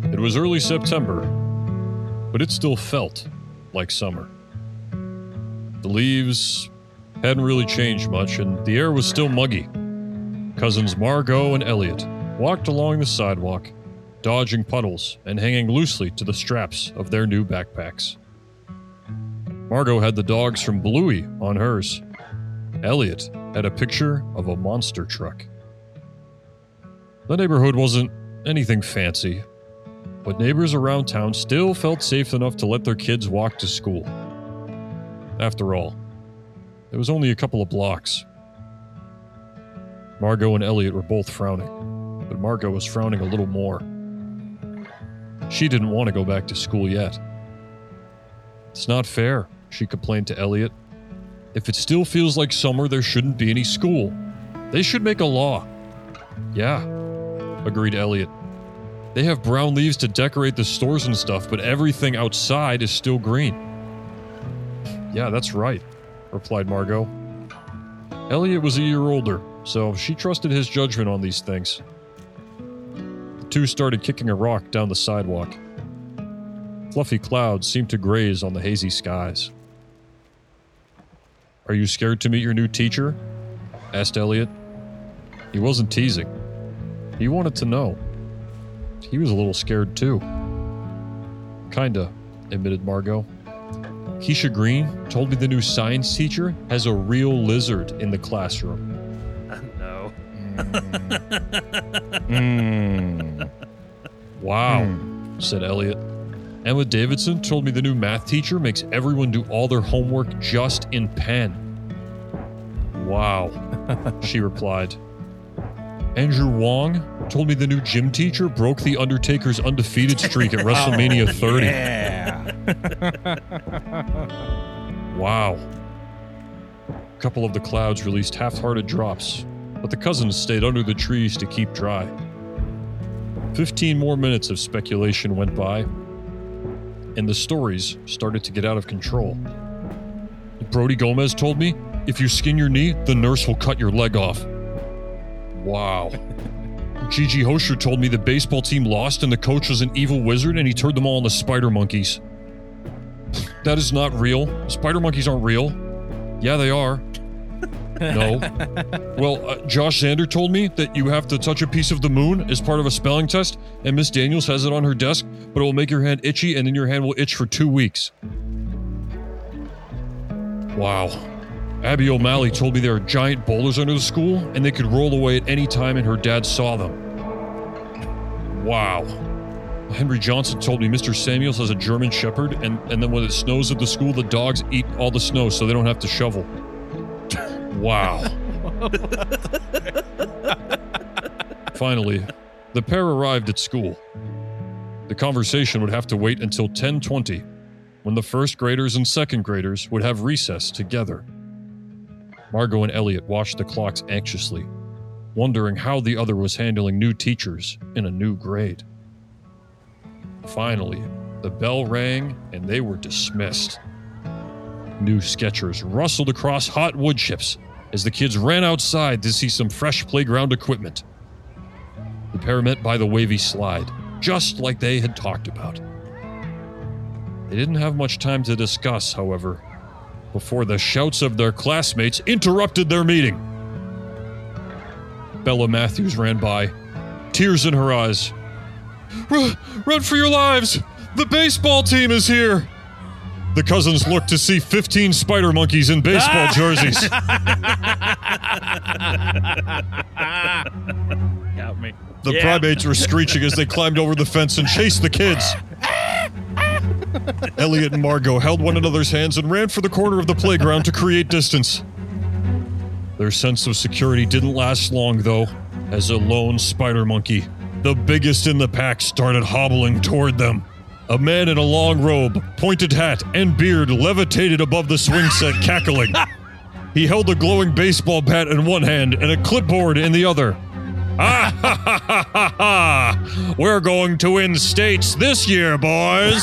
It was early September, but it still felt like summer. The leaves hadn't really changed much, and the air was still muggy. Cousins Margot and Elliot walked along the sidewalk, dodging puddles and hanging loosely to the straps of their new backpacks. Margot had the dogs from Bluey on hers. Elliot had a picture of a monster truck. The neighborhood wasn't anything fancy, but neighbors around town still felt safe enough to let their kids walk to school. After all, it was only a couple of blocks. Margot and Elliot were both frowning, but Margot was frowning a little more. She didn't want to go back to school yet. "It's not fair," she complained to Elliot. "If it still feels like summer, there shouldn't be any school. They should make a law." "Yeah," agreed Elliot. "They have brown leaves to decorate the stores and stuff, but everything outside is still green." "Yeah, that's right," replied Margot. Elliot was a year older, so she trusted his judgment on these things. The two started kicking a rock down the sidewalk. Fluffy clouds seemed to graze on the hazy skies. "Are you scared to meet your new teacher?" asked Elliot. He wasn't teasing. He wanted to know. He was a little scared too. "Kinda," admitted Margot. "Keisha Green told me the new science teacher has a real lizard in the classroom." No. Wow, said Elliot. "Emma Davidson told me the new math teacher makes everyone do all their homework just in pen." "Wow," she replied. "Andrew Wong told me the new gym teacher broke the Undertaker's undefeated streak at WrestleMania 30. Yeah. Wow." A couple of the clouds released half-hearted drops, but the cousins stayed under the trees to keep dry. 15 more minutes of speculation went by, and the stories started to get out of control. "Brody Gomez told me, if you skin your knee, the nurse will cut your leg off." Wow. "Gigi Hosher told me the baseball team lost and the coach was an evil wizard and he turned them all into spider monkeys." "That is not real. Spider monkeys aren't real." "Yeah, they are." "No." "Well, Josh Zander told me that you have to touch a piece of the moon as part of a spelling test, and Miss Daniels has it on her desk, but it will make your hand itchy and then your hand will itch for 2 weeks." Wow. "Abby O'Malley told me there are giant boulders under the school and they could roll away at any time and her dad saw them." Wow. "Henry Johnson told me Mr. Samuels has a German Shepherd and then when it snows at the school, the dogs eat all the snow so they don't have to shovel." Wow. Finally, the pair arrived at school. The conversation would have to wait until 10:20, when the first graders and second graders would have recess together. Margot and Elliot watched the clocks anxiously, wondering how the other was handling new teachers in a new grade. Finally, the bell rang and they were dismissed. New Skechers rustled across hot wood chips as the kids ran outside to see some fresh playground equipment. The pair met by the wavy slide, just like they had talked about. They didn't have much time to discuss, however, before the shouts of their classmates interrupted their meeting. Bella Matthews ran by, tears in her eyes. Run for your lives! The baseball team is here!" The cousins looked to see 15 spider monkeys in baseball jerseys. Got me. The primates were screeching as they climbed over the fence and chased the kids. Elliot and Margot held one another's hands and ran for the corner of the playground to create distance. Their sense of security didn't last long, though, as a lone spider monkey, the biggest in the pack, started hobbling toward them. A man in a long robe, pointed hat, and beard levitated above the swing set, cackling. He held a glowing baseball bat in one hand and a clipboard in the other. "Ah, ha, ha, ha, ha, ha! We're going to win states this year, boys!"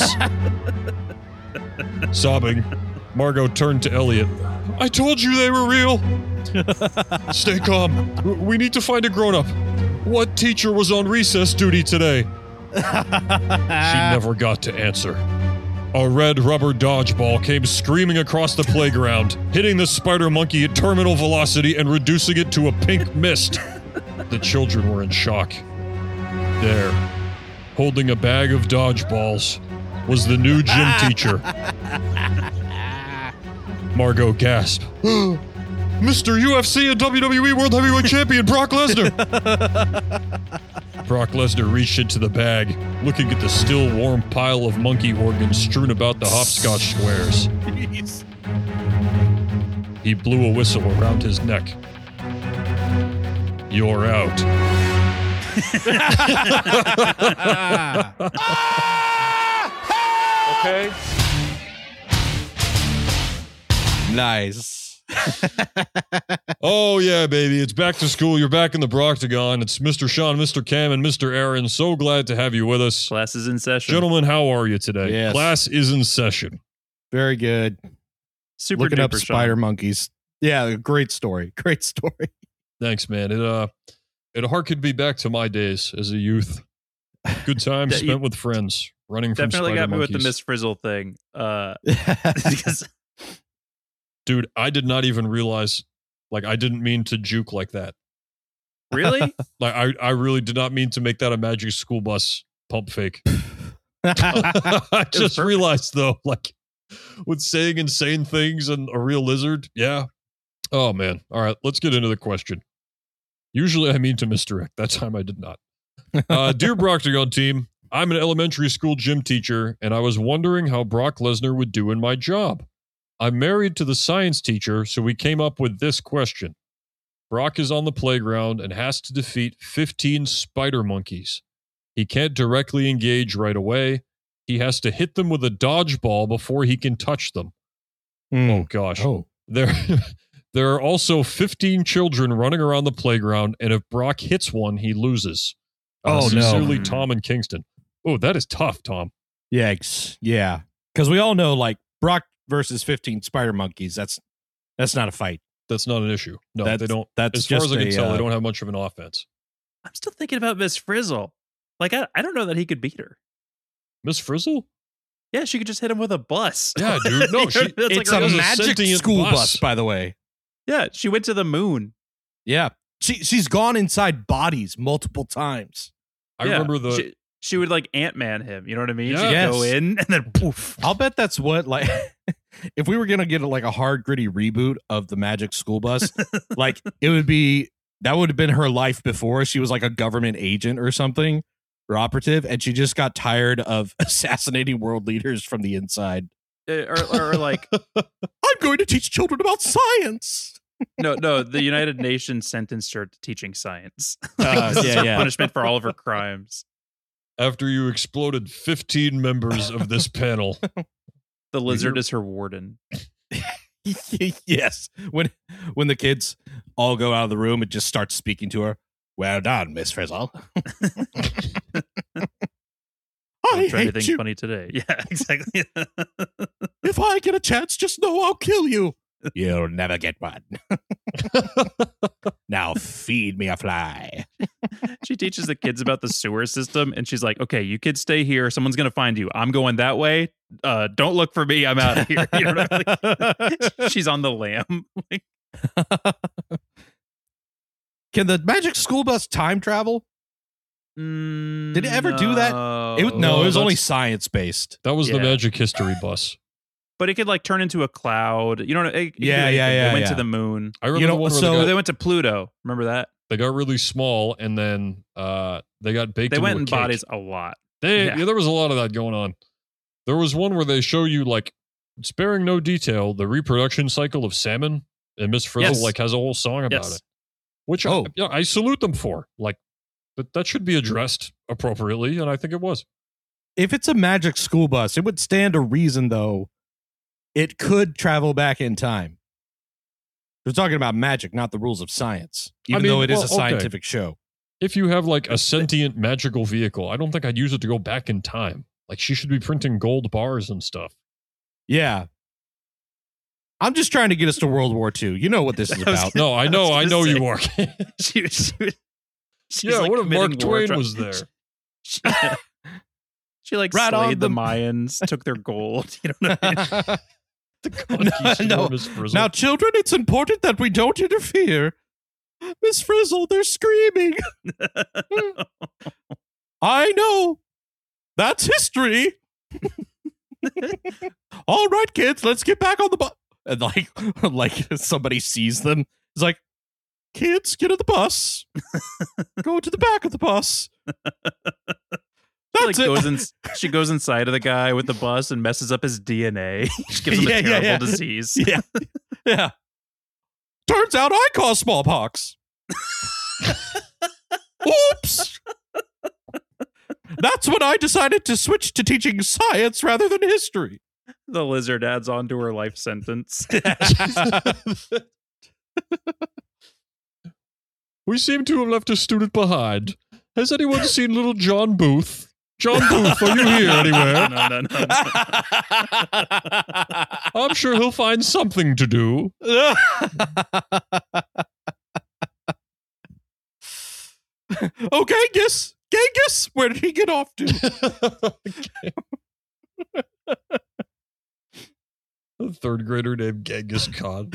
Sobbing, Margot turned to Elliot. "I told you they were real!" "Stay calm. We need to find a grown-up. What teacher was on recess duty today?" She never got to answer. A red rubber dodgeball came screaming across the playground, hitting the spider monkey at terminal velocity and reducing it to a pink mist. The children were in shock. There, holding a bag of dodgeballs, was the new gym teacher. Margot gasped. Mr. UFC and WWE World Heavyweight Champion Brock Lesnar! Brock Lesnar reached into the bag, looking at the still warm pile of monkey organs strewn about the hopscotch squares. He blew a whistle around his neck. You're out. Okay. Nice. Oh, yeah, baby. It's back to school. You're back in the Broctagon. It's Mr. Sean, Mr. Cam, and Mr. Aaron. So glad to have you with us. Class is in session. Gentlemen, how are you today? Yes. Class is in session. Very good. Super Looking up duper spider Sean. monkeys. Yeah, great story. Great story. Thanks, man. It harkened me back to my days as a youth. Good time Yeah, spent with friends, running from Definitely spider got me with the monkeys. Miss Frizzle thing. Because Dude, I did not even realize, like, I didn't mean to juke like that. really? Like, I really did not mean to make that a Magic School Bus pump fake. I just perfect. realized, though, like, with saying insane things and a real lizard, yeah. Oh, man. All right, let's get into the question. Usually I mean to misdirect. That time I did not. Dear Broctagon team, I'm an elementary school gym teacher, and I was wondering how Brock Lesnar would do in my job. I'm married to the science teacher, so we came up with this question. Brock is on the playground and has to defeat 15 spider monkeys. He can't directly engage right away. He has to hit them with a dodgeball before he can touch them. Oh, gosh. Oh. There are also 15 children running around the playground, and if Brock hits one, he loses. Oh, no. Sincerely, Tom in Kingston. Oh, that is tough, Tom. Yikes. Yeah. Because we all know, like, Brock versus 15 spider monkeys, that's not a fight. That's not an issue. No, That's- they don't. that's As far just as I can a, tell, they don't have much of an offense. I'm still thinking about Miss Frizzle. Like, I don't know that he could beat her. Miss Frizzle? Yeah, she could just hit him with a bus. Yeah, dude. No, she, That's It's like a her- has a magic sentient school bus. bus, by the way. yeah, she went to the moon. Yeah. She's gone inside bodies multiple times. I Yeah, remember the. She would like Ant-Man him. You know what I mean? Yeah. She'd Yes. go in and then poof. I'll bet that's what, like, if we were going to get like a hard, gritty reboot of the Magic School Bus, like, it would be, that would have been her life before. She was like a government agent or something, or operative, and she just got tired of assassinating world leaders from the inside. Or like, I'm going to teach children about science. no, the United Nations sentenced her to teaching science. Yeah, This is her yeah. punishment for all of her crimes. After you exploded 15 members of this panel. The lizard is her warden. Yes. When the kids all go out of the room, it just starts speaking to her. Well done, Miss Frizzle. I Don't try hate anything you. funny today. Yeah, exactly. If I get a chance, just know I'll kill you. You'll never get one. Now feed me a fly. She teaches the kids about the sewer system, and she's like, "Okay, you kids stay here. Someone's gonna find you. I'm going that way. Don't look for me. I'm out of here." You know what I mean? Like, she's on the lam. Like, Can the Magic School Bus time travel? Did it ever do that? It was, no, No, it was only that's- science based. That was the Yeah. Magic History Bus. But it could like turn into a cloud. You know what? It could do Yeah, anything. yeah, They went yeah. to the moon. I remember You know, the one where so- Oh, they, they got, went to Pluto. Remember that? they got really small, and then they got baked They into went a in cake. bodies a lot. Yeah, Yeah. there was a lot of that going on. There was one where they show you, like, sparing no detail, the reproduction cycle of salmon, and Miss Frizzle Yes. like has a whole song about Yes. it, which Oh. I salute them for. Like, that should be addressed appropriately, and I think it was. If it's a Magic School Bus, it would stand to reason, though, it could travel back in time. They're talking about magic, not the rules of science, even mean, though it is well, a scientific show. If you have like a sentient magical vehicle, I don't think I'd use it to go back in time. Like, she should be printing gold bars and stuff. Yeah. I'm just trying to get us to World War II. You know what this is I was about. No, I know gonna you say. are. She's Yeah, like what if Mark committing war Twain crime- was there? She- She like Right on slayed the the- Mayans, took their gold. You know what I mean? The conquistador, no. Miss Frizzle. Now, children, it's important that we don't interfere. Miss Frizzle, they're screaming. I know. That's history. All right, kids, let's get back on the bus. And like somebody sees them. It's like, kids, get on the bus. Go to the back of the bus. That's it. She goes inside of the guy with the bus and messes up his DNA. She gives him a terrible disease. Yeah. Yeah. Turns out I caused smallpox. Oops. That's when I decided to switch to teaching science rather than history. The lizard adds on to her life sentence. We seem to have left a student behind. Has anyone seen little John Booth? John Booth, are you here anywhere? No. I'm sure he'll find something to do. Oh, Genghis! Genghis! Where did he get off to? A third grader named Genghis Khan.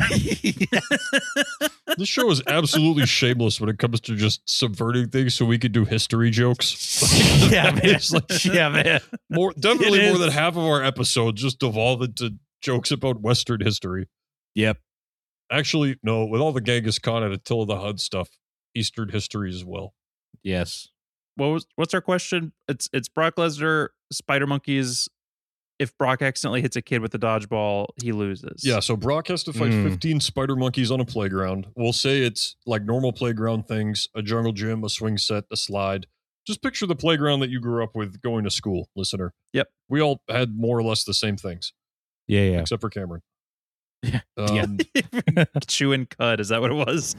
This show is absolutely shameless when it comes to just subverting things so we can do history jokes. Yeah, man. It's like Yeah, man. definitely It more is. than half of our episodes just devolve into jokes about Western history. Yep. Actually, no, with all the Genghis Khan and Attila the Hun stuff, Eastern history as well. Yes. What's our question? It's Brock Lesnar, Spider Monkeys. If Brock accidentally hits a kid with a dodgeball, he loses. Yeah, so Brock has to fight 15 spider monkeys on a playground. We'll say it's like normal playground things, a jungle gym, a swing set, a slide. Just picture the playground that you grew up with going to school, listener. Yep. We all had more or less the same things, Yeah. except for Cameron. Yeah. Chew and cud. Is that what it was?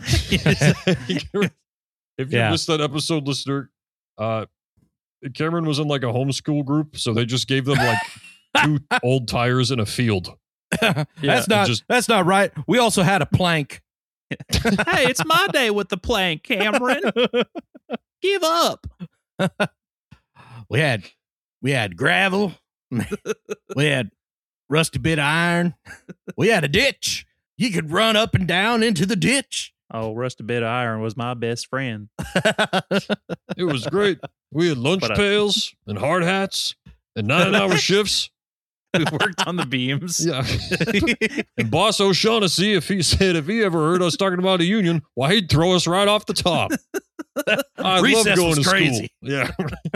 If you Yeah. missed that episode, listener, Cameron was in like a homeschool group, so they just gave them like 2 old tires in a field. That's not right. We also had a plank. Hey, it's my day with the plank, Cameron. Give up. We had gravel. We had rusty bit of iron. We had a ditch. You could run up and down into the ditch. Oh, rusty bit of iron was my best friend. It was great. We had lunch But, pails and hard hats and 9-hour shifts. We worked on the beams. Yeah. And Boss O'Shaughnessy, if he ever heard us talking about a union, why, he'd throw us right off the top. I love Recess going was to crazy. school. Yeah.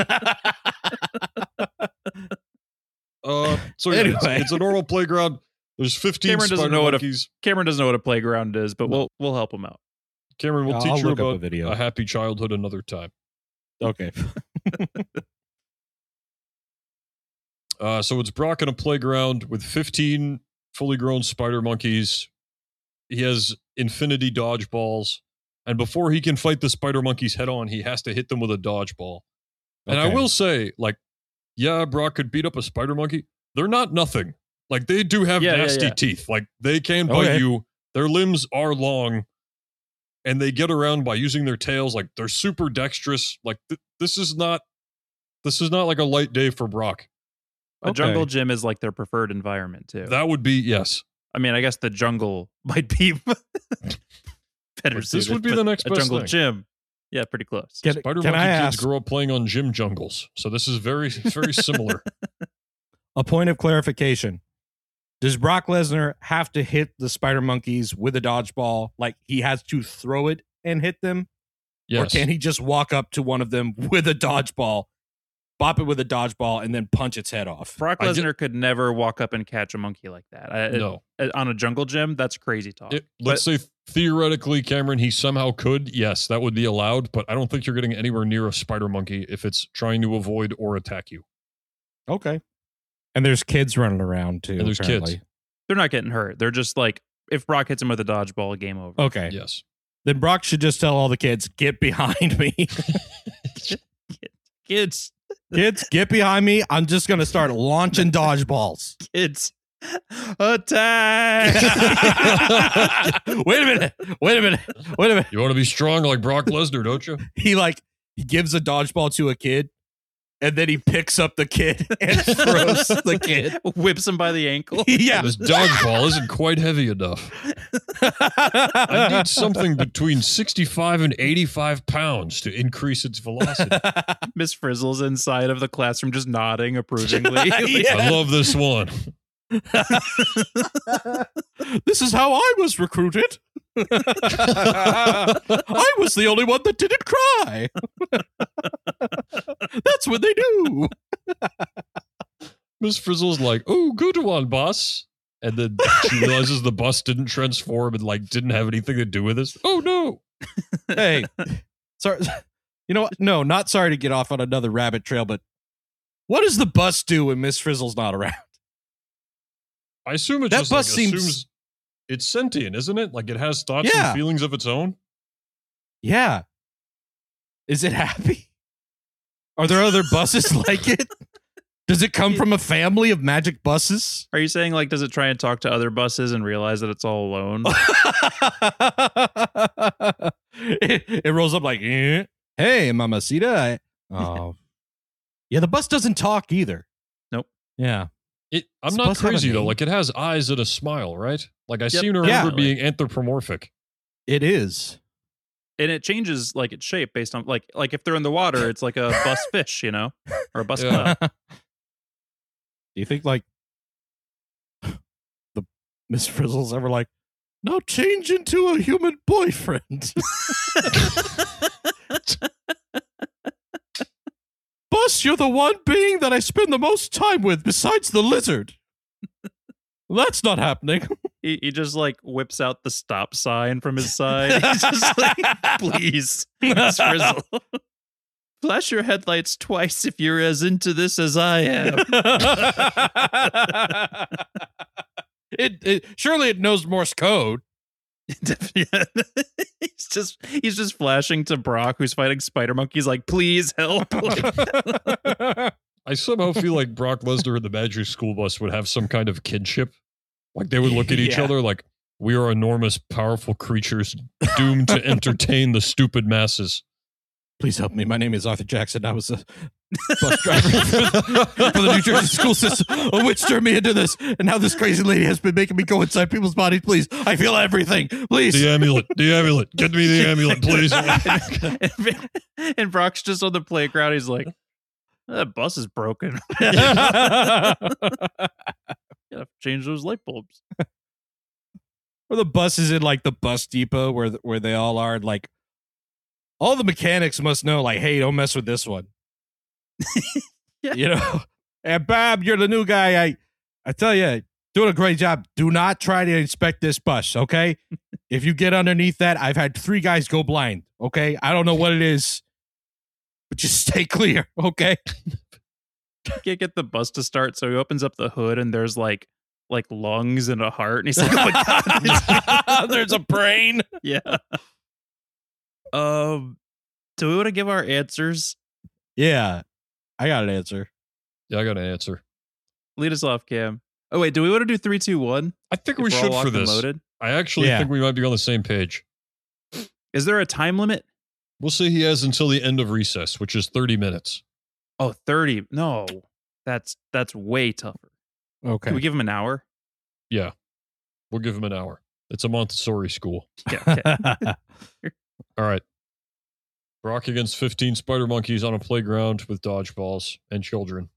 So yeah, Anyway. it's a normal playground. There's 15 Cameron doesn't spider know what a- monkeys. Cameron doesn't know what a playground is, but we'll help him out. Cameron will I'll teach you look up a about video. a happy childhood another time. Okay. So it's Brock in a playground with 15 fully grown spider monkeys. He has infinity dodgeballs. And before he can fight the spider monkeys head on, he has to hit them with a dodgeball. And I Okay. will say, like, yeah, Brock could beat up a spider monkey. They're not nothing. Like, they do have Yeah, nasty yeah. teeth. Like, they can bite Okay. you. Their limbs are long. And they get around by using their tails. Like, they're super dexterous. Like, this is not like a light day for Brock. A Okay. jungle gym is like their preferred environment too. That would be, yes. I mean, I guess the jungle might be better. This suited, would be but the next a best jungle thing. gym. Yeah, pretty close. Can Spider I monkey kids ask grow up playing on gym jungles. So this is very, very similar. a point of clarification? Does Brock Lesnar have to hit the spider monkeys with a dodgeball? Like he has to throw it and hit them? Yes. Or can he just walk up to one of them with a dodgeball, bop it with a dodgeball, and then punch its head off? Brock I get- Lesnar could never walk up and catch a monkey like that. No. On a jungle gym, that's crazy talk. Let's say theoretically, Cameron, he somehow could. Yes, that would be allowed, but I don't think you're getting anywhere near a spider monkey if it's trying to avoid or attack you. Okay. And there's kids running around too. And there's apparently. kids. They're not getting hurt. They're just like, if Brock hits him with a dodgeball, game over. Okay. Yes. Then Brock should just tell all the kids, get behind me. Kids, Kids, get behind me. I'm just going to start launching dodgeballs. kids, attack! Wait a minute. You want to be strong like Brock Lesnar, don't you? He gives a dodgeball to a kid and then he picks up the kid and throws the kid. Whips him by the ankle. Yeah. This dodgeball isn't quite heavy enough. I need something between 65 and 85 pounds to increase its velocity. Miss Frizzle's inside of the classroom just nodding approvingly. Yeah. I love this one. This is how I was recruited. I was the only one that didn't cry. That's what they do. Miss Frizzle's like, "Oh, good one, boss." And then she realizes the bus didn't transform and like didn't have anything to do with this. Oh no. Hey, sorry. You know what? No, not sorry to get off on another rabbit trail, but what does the bus do when Miss Frizzle's not around? I assume it That just bus like, seems- assumes it's sentient, isn't it? Like it has thoughts Yeah. and feelings of its own. Yeah. Is it happy? Are there other buses like it? Does it come from a family of magic buses? Are you saying, like, does it try and talk to other buses and realize that it's all alone? It rolls up like, "Eh. Hey, mamacita. Oh. Yeah, the bus doesn't talk either. Nope. Yeah. I'm Does not bus have a crazy though. name? Like it has eyes and a smile, right? Like I seem to Yeah. remember being anthropomorphic. It is. And it changes, like, its shape based on, like if they're in the water, it's like a bus fish, you know? Or a bus Yeah. cloud. Do you think like the Miss Frizzle's ever like, now change into a human boyfriend? Bus, you're the one being that I spend the most time with besides the lizard. That's not happening. He just, like, whips out the stop sign from his side. He's just like, please, Miss Frizzle. Flash your headlights twice if you're as into this as I am. Surely it knows Morse code. Yeah. he's just flashing to Brock, who's fighting spider monkeys, like, please help. Like, I somehow feel like Brock Lesnar and the Magic School Bus would have some kind of kinship. Like they would look at each Yeah. other like, we are enormous, powerful creatures doomed to entertain the stupid masses. Please help me. My name is Arthur Jackson. I was a bus driver for the New Jersey school system. A witch turned me into this, and now this crazy lady has been making me go inside people's bodies. Please, I feel everything. Please. The amulet. Get me the amulet, please. and Brock's just on the playground. He's like, that bus is broken. Gotta change those light bulbs. Or the bus is in like the bus depot where they all are. Like all the mechanics must know. Like, hey, don't mess with this one. Yeah. You know. And Bob, you're the new guy. I tell you, doing a great job. Do not try to inspect this bus, okay? If you get underneath that, I've had 3 guys go blind. Okay, I don't know what it is, but just stay clear, okay? Can't get the bus to start, so he opens up the hood and there's like lungs and a heart, and he's like, oh my god, There's a brain. yeah. Do we want to give our answers? Yeah, I got an answer. Yeah, I got an answer. Lead us off, Cam. Oh wait, do we want to do 3, 2, 1? I think If we we're all should locked for and this. loaded? I actually Yeah. think we might be on the same page. Is there a time limit? We'll say he has until the end of recess, which is 30 minutes. Oh, 30. No, that's way tougher. Okay. Can we give him an hour? Yeah. We'll give him an hour. It's a Montessori school. Yeah. Okay. All right. Brock against 15 spider monkeys on a playground with dodgeballs and children.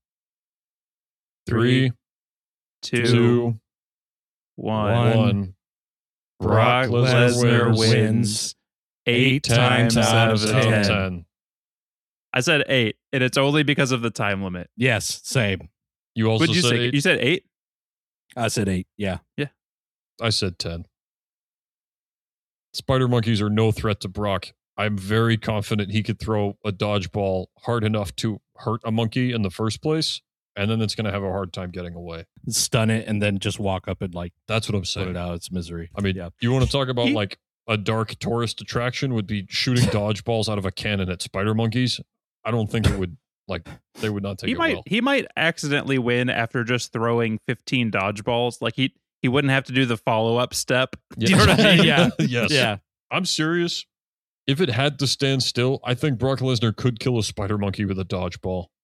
3, 2, 2, 1. 1. Brock Lesnar wins wins 8 times out of 10. I said 8, and it's only because of the time limit. Yes, same. You also What'd you said say? 8? You said 8? I said 8. Yeah. I said 10. Spider monkeys are no threat to Brock. I'm very confident he could throw a dodgeball hard enough to hurt a monkey in the first place, and then it's going to have a hard time getting away. Stun it and then just walk up and like That's what I'm put saying. it out. It's misery. I mean, yeah. you want to talk about He- like a dark tourist attraction would be shooting dodgeballs out of a cannon at spider monkeys. I don't think it would, like, they would not take He it might well. he might accidentally win after just throwing 15 dodgeballs. Like he wouldn't have to do the follow-up step. Do you know what I mean? Yeah. Yes. Yeah. I'm serious. If it had to stand still, I think Brock Lesnar could kill a spider monkey with a dodgeball.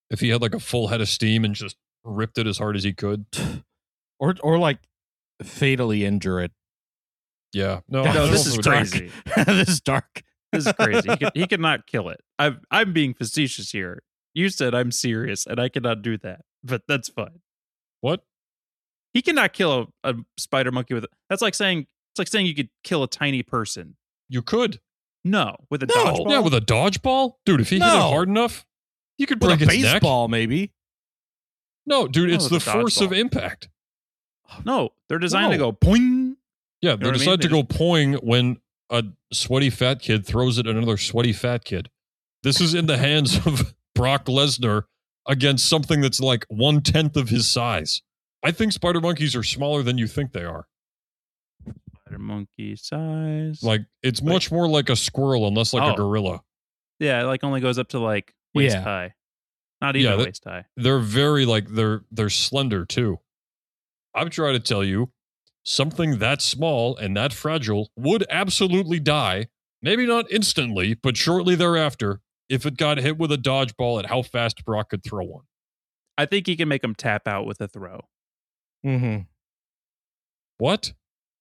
If he had like a full head of steam and just ripped it as hard as he could. Or like fatally injure it. Yeah. No, No, I don't this know is if it would- crazy. This is dark. This is crazy. He could not kill it. I'm being facetious here. You said I'm serious, and I cannot do that. But that's fine. What? He cannot kill a spider monkey with. That's like saying it's like saying you could kill a tiny person. You could. No, with a No. dodgeball. Yeah, with a dodgeball? Dude, if he hit it No. hard enough, you could With break a its neck. baseball, maybe. No, dude, No, it's with the a force of dodgeball. impact. No, they're designed to No. go poing. Yeah, know they what I decide mean? to They go poing when a sweaty fat kid throws it at another sweaty fat kid. This is in the hands of Brock Lesnar against something that's like 1/10 of his size. I think spider monkeys are smaller than you think they are. Spider monkey size. Like, it's Wait. much more like a squirrel and less like a Oh. gorilla. Yeah, it like only goes up to like waist Yeah. high. Not even Yeah, that- waist high. They're very like they're slender too. I'm trying to tell you, something that small and that fragile would absolutely die, maybe not instantly, but shortly thereafter, if it got hit with a dodgeball at how fast Brock could throw one. I think he can make him tap out with a throw. Mm-hmm. What?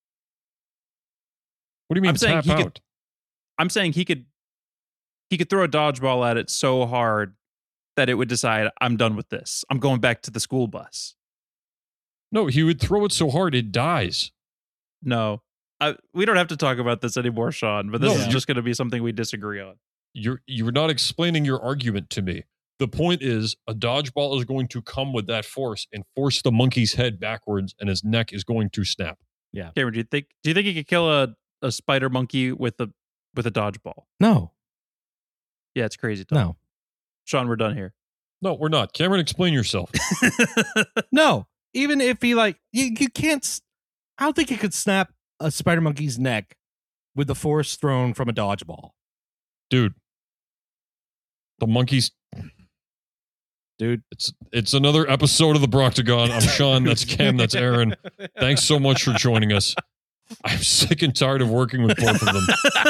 What do you mean I'm saying tap he could- out? I'm saying he could throw a dodgeball at it so hard that it would decide I'm done with this. I'm going back to the school bus. No, he would throw it so hard it dies. No. We don't have to talk about this anymore, Sean, but this No, is you- just going to be something we disagree on. You're not explaining your argument to me. The point is, a dodgeball is going to come with that force and force the monkey's head backwards, and his neck is going to snap. Cameron, do you think he could kill a spider monkey with a dodgeball? No. Yeah, it's crazy talk. No. Sean, we're done here. No, we're not. Cameron, explain yourself. No. Even if he like you can't I don't think you could snap a spider monkey's neck with the force thrown from a dodgeball. Dude. The monkeys. Dude. It's another episode of the Broctagon. I'm Sean. That's Cam. That's Aaron. Thanks so much for joining us. I'm sick and tired of working with both of them.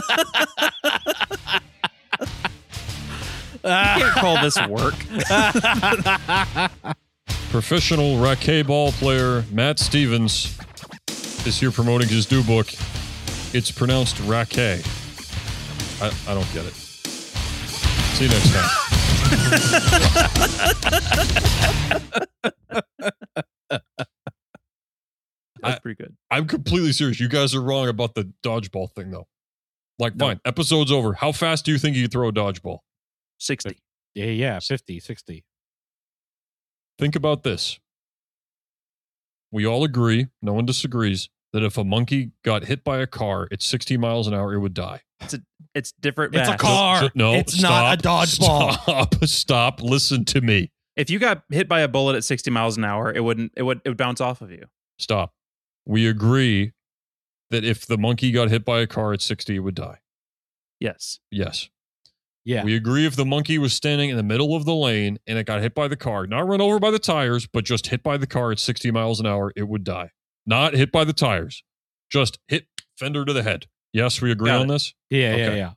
You can't call this work. Professional racquetball player Matt Stevens is here promoting his new book. It's pronounced raquet. I don't get it. See you next time. That's pretty good. I'm completely serious. You guys are wrong about the dodgeball thing, though. Like, No. fine. Episode's over. How fast do you think you could throw a dodgeball? 60. Yeah, 50, 60. Think about this. We all agree, no one disagrees, that if a monkey got hit by a car at 60 miles an hour, it would die. It's different. It's a math. car. No, It's not a dodgeball. Stop. Listen to me. If you got hit by a bullet at 60 miles an hour, it would bounce off of you. Stop. We agree that if the monkey got hit by a car at 60, it would die. Yes. Yes. Yeah. We agree if the monkey was standing in the middle of the lane and it got hit by the car, not run over by the tires, but just hit by the car at 60 miles an hour, it would die. Not hit by the tires. Just hit fender to the head. Yes, we agree Got on it. this? Yeah. Okay.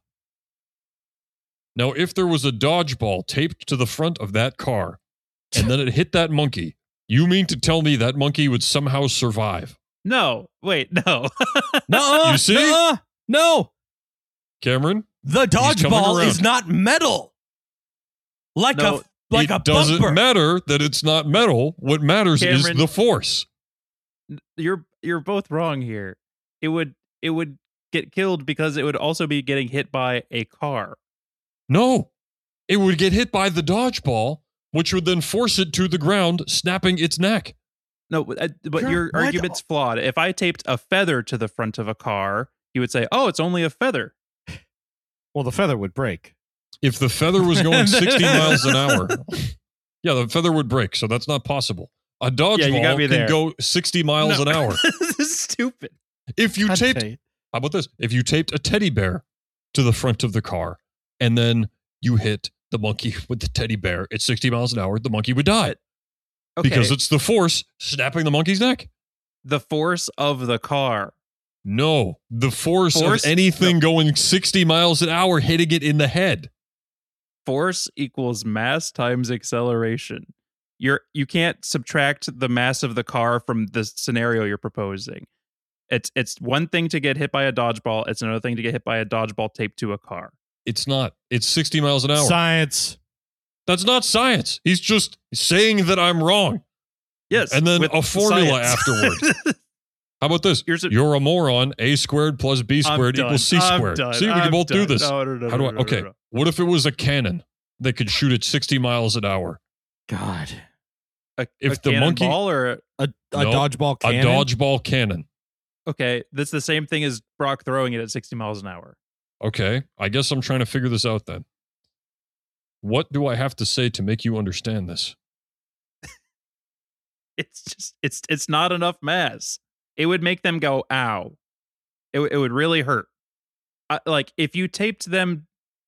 Now, if there was a dodgeball taped to the front of that car and then it hit that monkey, you mean to tell me that monkey would somehow survive? No. Wait, no. No. You see? No. Cameron? The coming dodgeball around. is not metal. Like No, a It doesn't bumper. matter that it's not metal. What matters is Cameron. the force. You're both wrong here. It would get killed because it would also be getting hit by a car. No, it would get hit by the dodgeball, which would then force it to the ground, snapping its neck. No, but You're- your what? argument's flawed. If I taped a feather to the front of a car, you would say, "Oh, it's only a feather." Well, the feather would break. If the feather was going 60 miles an hour, yeah, the feather would break. So that's not possible. A dodgeball got me can there. go 60 miles No. an hour. This is stupid. If you I'd taped, say- how about this? If you taped a teddy bear to the front of the car and then you hit the monkey with the teddy bear at 60 miles an hour, the monkey would die Okay. because it's the force snapping the monkey's neck. the force of the car. No, the force Force? of anything going 60 miles an hour hitting it in the head. Force equals mass times acceleration. You can't subtract the mass of the car from the scenario you're proposing. It's one thing to get hit by a dodgeball. It's another thing to get hit by a dodgeball taped to a car. It's not. It's 60 miles an hour. Science. That's not science. He's just saying that I'm wrong. Yes. And then with a formula science. afterward. How about this? You're a moron. A squared plus B squared equals C squared. See, we can both do this. No, How do I? Okay. What if it was a cannon that could shoot at 60 miles an hour? God. If the monkey ball or A dodgeball cannon? A dodgeball cannon. okay, that's the same thing as Brock throwing it at 60 miles an hour. Okay. I guess I'm trying to figure this out then. What do I have to say to make you understand this? It's just it's not enough mass. It would make them go ow. It would really hurt. Like if you taped them,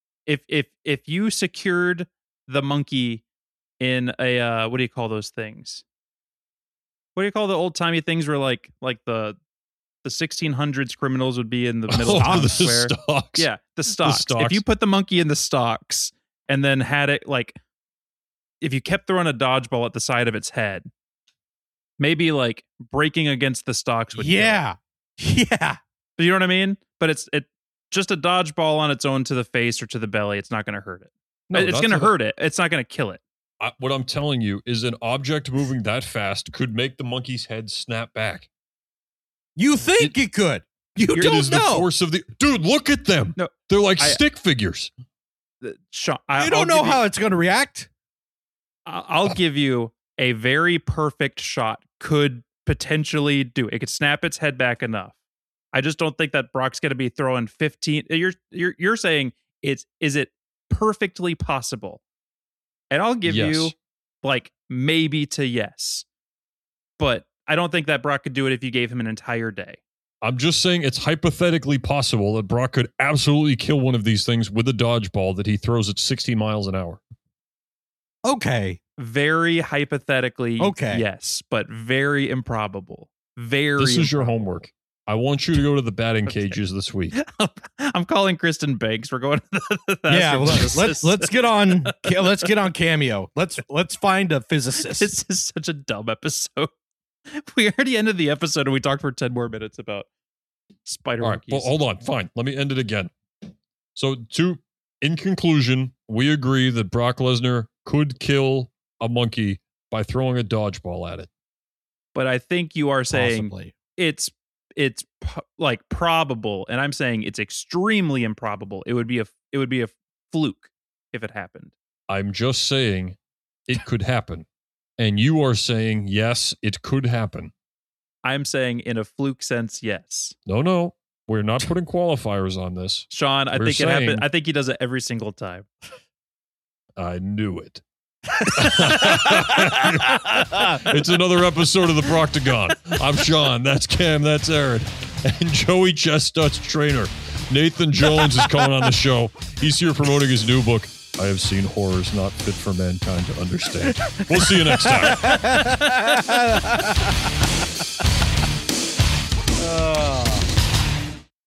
if you secured the monkey in a what do you call those things? What do you call the old timey things where like the 1600s criminals would be in the middle of the square? Stocks. Yeah, the stocks. stocks. If you put the monkey in the stocks and then had it like, if you kept throwing a dodgeball at the side of its head, maybe like breaking against the stocks would kill it. Yeah. Yeah. You know what I mean? But it's just a dodgeball on its own to the face or to the belly. It's not going to hurt it. No, It's going to hurt it. It's not going to kill it. What I'm telling you is an object moving that fast could make the monkey's head snap back. You think it could. You It don't is the know. force of the... Dude, look at them. No, They're like I- stick figures. Sean, You don't know how it's going to react. I'll give you a very perfect shot. Could potentially do it. It could snap its head back enough. I just don't think that Brock's going to be throwing 15. You're saying is it perfectly possible? And I'll give Yes. you like maybe to yes. But I don't think that Brock could do it if you gave him an entire day. I'm just saying it's hypothetically possible that Brock could absolutely kill one of these things with a dodgeball that he throws at 60 miles an hour. Okay. Very hypothetically, Okay. yes, but very improbable. Very. This is your improbable. homework. I want you to go to the batting cages this week. I'm calling Kristen Banks. We're going to the Yeah, well, astrophysicist. let's get on. Let's get on Cameo. Let's find a physicist. This is such a dumb episode. We already ended the episode and we talked for 10 more minutes about spider All right, monkeys. well, hold on. Fine. Let me end it again. So, in conclusion, we agree that Brock Lesnar could kill a monkey by throwing a dodgeball at it. But I think you are saying Possibly. it's like probable, and I'm saying it's extremely improbable. It would be a fluke if it happened. I'm just saying it could happen. And you are saying, yes, it could happen. I'm saying in a fluke sense, yes. No. We're not putting qualifiers on this. Sean, I We're think it happened. saying- I think he does it every single time. I knew it. It's another episode of the Proctagon. I'm Sean. That's Cam. That's Aaron. And Joey Chestnut's trainer, Nathan Jones, is coming on the show. He's here promoting his new book, I Have Seen Horrors Not Fit for Mankind to Understand. We'll see you next time.